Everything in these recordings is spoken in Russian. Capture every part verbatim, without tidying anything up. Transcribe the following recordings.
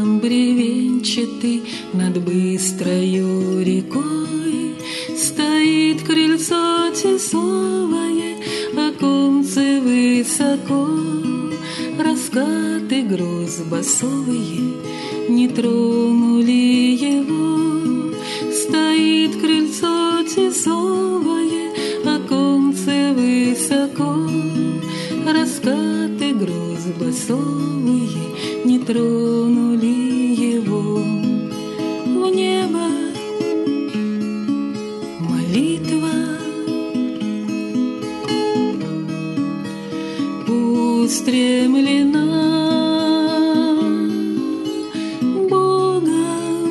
храм бревенчатый над быстрою рекой, стоит крыльцо тесовое, оконце высоко, раскаты гроз басовые не тронули его. Стоит крыльцо тесовое, оконце высоко, раскаты гроз басовые не тронули его. В небо молитва устремлена, Богом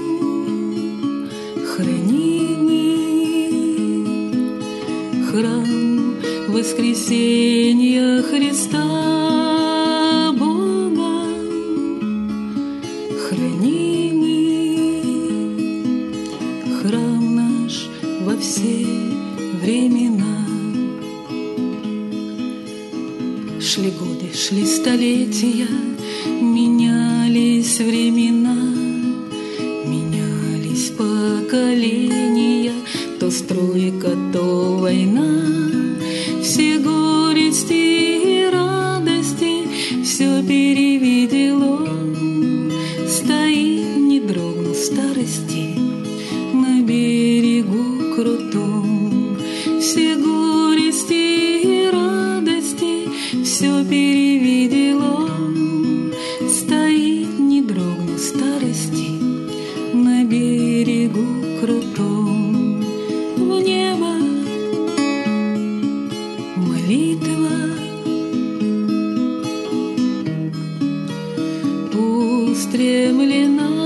хранимый храм воскресения Христа. Храм наш во все времена. Шли годы, шли столетия, менялись времена, менялись поколения, то стройка, то война. Все горести и радости все перевидело. Стоит, не дрогнув старости, на берегу крутом. Все горести и радости все перевидело. Стоит, не дрогнув старости, на берегу крутом. В небо молитва устремлена,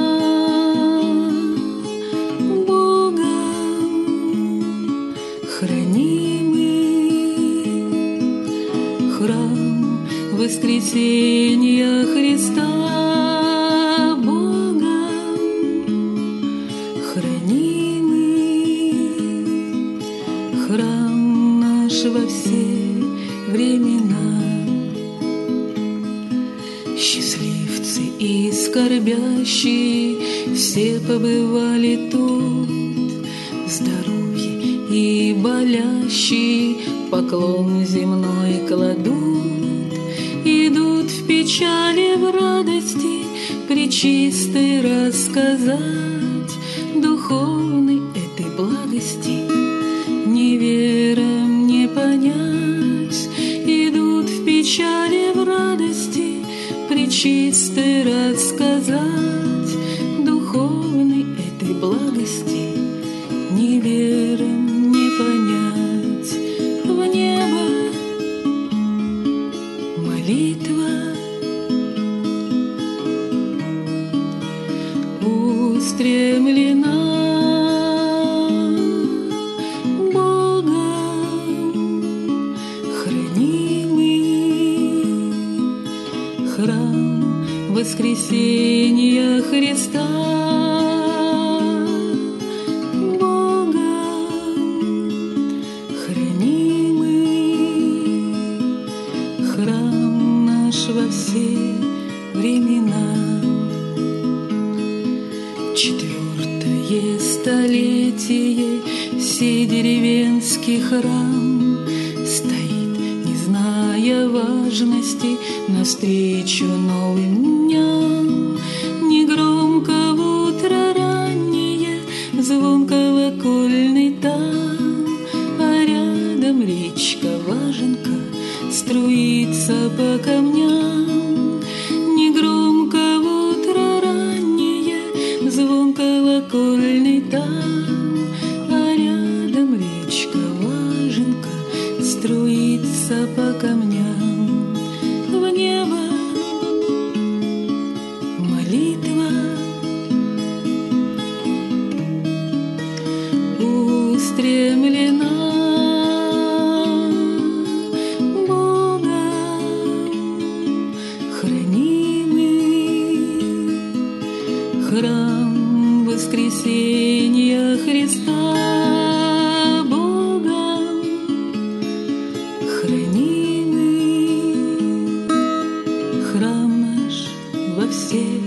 храм воскресения Христа. Богом хранимый храм наш во все времена. Счастливцы и скорбящие все побывали тут, здоровье и болящие поклон земной кладут, идут в печали, в радости пречистой рассказать духовной этой благости, неверам не понять. Идут в печали, в радости пречистой рассказать духовной этой благости, неверам не понять. В небо молитва устремлена, Богом хранимый храм воскресения Христа. Храм наш во все времена. Четвертое столетие сей деревенский храм стоит, не зная важности, навстречу новым дням. Негромко в утро раннее звон колокольный там, а рядом речка Важенка струится по камням. Негромко в утро раннее звон колокольный там, а рядом речка Важенка струится по камням. В небо молитва устремлена, храм воскресения Христа. Богом хранимый храм наш во все